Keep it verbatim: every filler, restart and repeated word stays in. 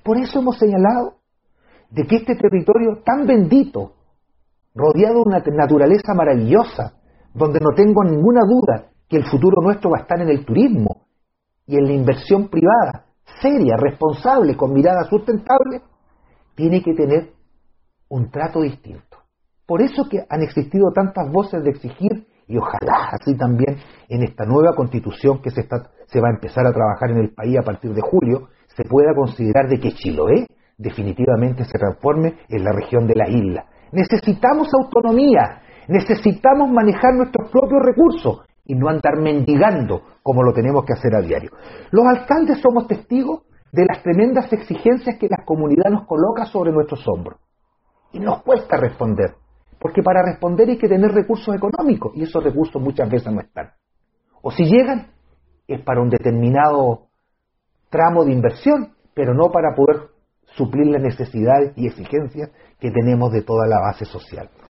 Por eso hemos señalado de que este territorio tan bendito, rodeado de una naturaleza maravillosa, donde no tengo ninguna duda que el futuro nuestro va a estar en el turismo y en la inversión privada, seria, responsable, con mirada sustentable, tiene que tener un trato distinto. Por eso que han existido tantas voces de exigir, y ojalá así también en esta nueva constitución que se, está, se va a empezar a trabajar en el país a partir de julio, se pueda considerar de que Chiloé definitivamente se transforme en la región de la isla. Necesitamos autonomía, necesitamos manejar nuestros propios recursos y no andar mendigando como lo tenemos que hacer a diario. Los alcaldes somos testigos de las tremendas exigencias que la comunidad nos coloca sobre nuestros hombros. Y nos cuesta responder, porque para responder hay que tener recursos económicos, y esos recursos muchas veces no están. O si llegan, es para un determinado tramo de inversión, pero no para poder suplir las necesidades y exigencias que tenemos de toda la base social.